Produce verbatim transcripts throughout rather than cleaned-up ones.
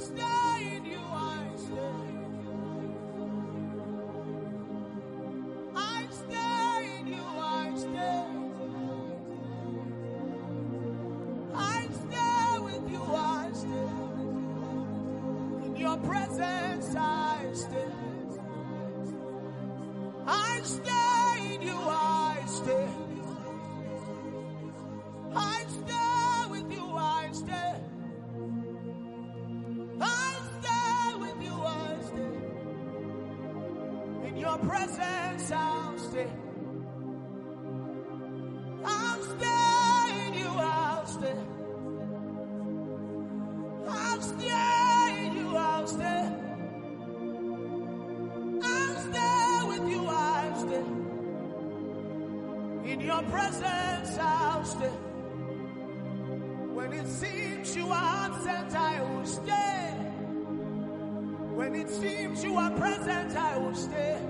stay in you, I stay. I stay in you, I stay. I stay with you, I stay. In your presence, I stay. I stay in you, I stay. I stay with you, I stay. I stay with you, I stay. In your presence, I'll stay. I'll stay in you, I'll stay. I'll stay in you, I'll stay. I'll stay with you, I'll stay. In your presence, I'll stay. When it seems you are absent, I will stay. When it seems you are present, I will stay.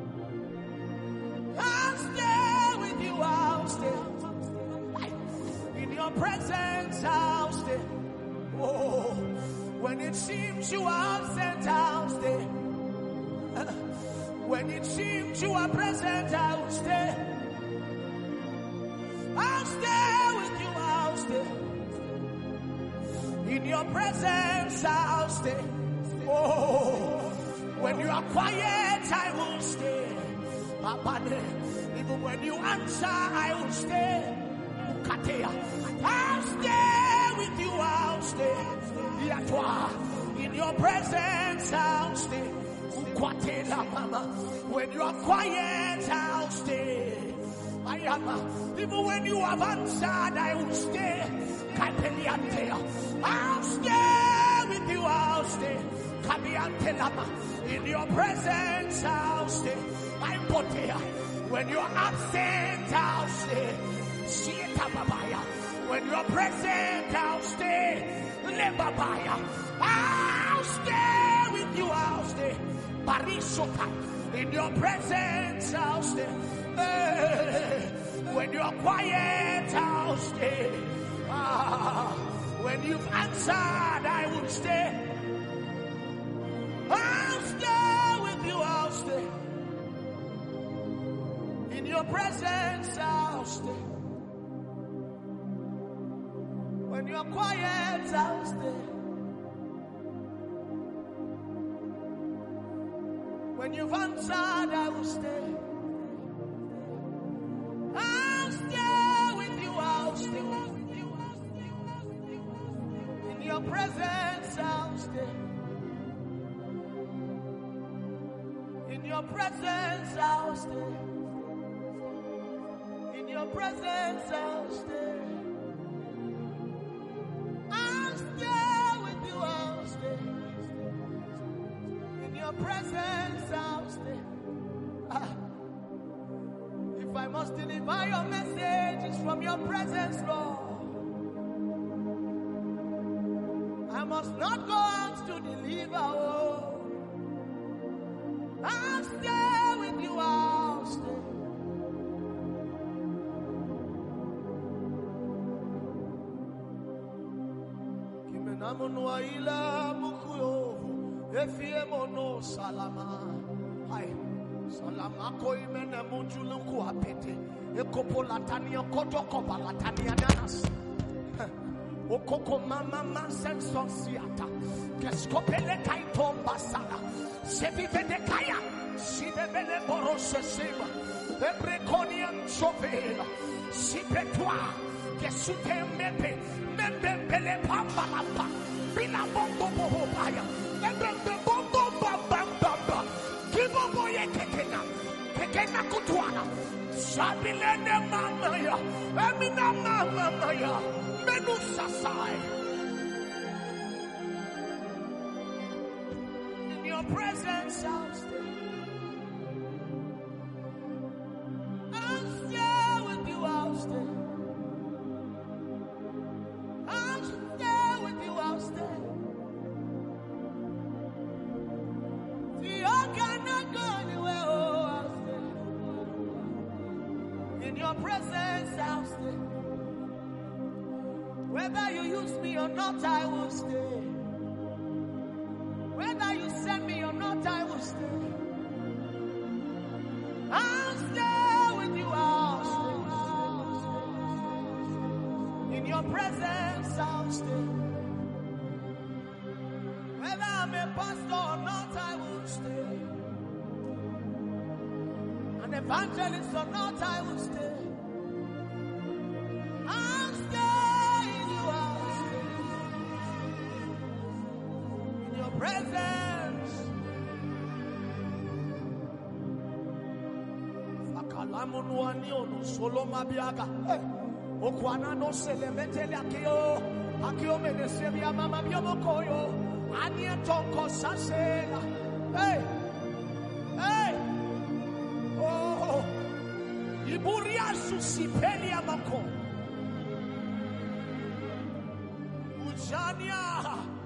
I'll stay with you, I'll stay. In your presence, I'll stay. Oh, when it seems you are absent, I'll stay. When it seems you are present, I will stay. I'll stay with you, I'll stay. In your presence, I'll stay. Oh, when you are quiet, I will stay. Even when you answer, I will stay. I'll stay with you, I'll stay. In your presence, I'll stay. When you are quiet, I'll stay. I am. Even when you have answered, I will stay. I'll stay with you, I'll stay. In your presence, I'll stay. I'm put here. When you're absent, I'll stay. When you're present, I'll stay. I'll stay with you, I'll stay. In your presence, I'll stay. When you're quiet, I'll stay. Ah, when you've answered, I will stay. I'll stay with you, I'll stay. In your presence, I'll stay. When you're quiet, I'll stay. When you've answered, I will stay. I'll stay with you, I'll stay. In your presence, I'll stay. In your presence, I'll stay. In your presence, I'll stay. I'll stay with you, I'll stay. In your presence, I'll stay. Ah. If I must deliver your messages from your presence, Lord, I must not go out to deliver. Oh, I'll stay with you, I'll stay. Kimenamunwa ila mukuyo efie mono salama. Hai salama ko imena mujulu ku apete ekopo latania kotoko balatania nanas. Okoko mama mansen sonsiata keskopele kaitomba sala sevive de kaya sibebele borose seba ebrekonian sovela sipetwa kesute mepe membele pamba pamba bila bongo bobo baya ebembe bongo bamba bamba kibobo yekekena kekena kutwana sabilene mama ya emina mama ya in your presence, I'll stay. I'll stay with you, I'll stay. I'll stay with you, I'll stay. See, I cannot go anywhere, oh, I'll stay. In your presence, I'll stay. Whether you use me or not, I will stay. presence I'll stay. Whether I'm a pastor or not, I will stay. An evangelist or not, I will stay. I'll stay in you, I'll stay in your presence. Fakalamunuani onu soloma biaga. Okwana no selemetele akio. Akio menesebia mama biomokoyo. Anie tonko sasela. Hey, hey. Oh, Iburia susipelia mako. Ujania.